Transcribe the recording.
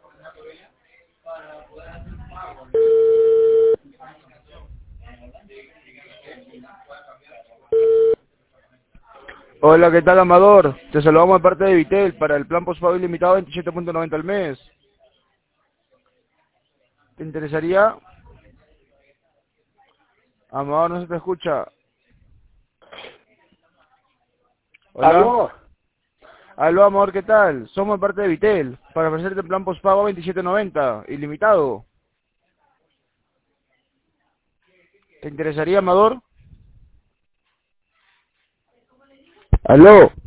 Hola, ¿qué tal, Amador? Te saludamos de parte de Vitel para el plan postpago ilimitado 27.90 al mes. ¿Te interesaría? Amador, no se te escucha. Hola. ¿Aló? Aló, Amador, ¿qué tal? Somos de parte de Vitel para ofrecerte el plan postpago 27.90 ilimitado. ¿Te interesaría, Amador? Aló.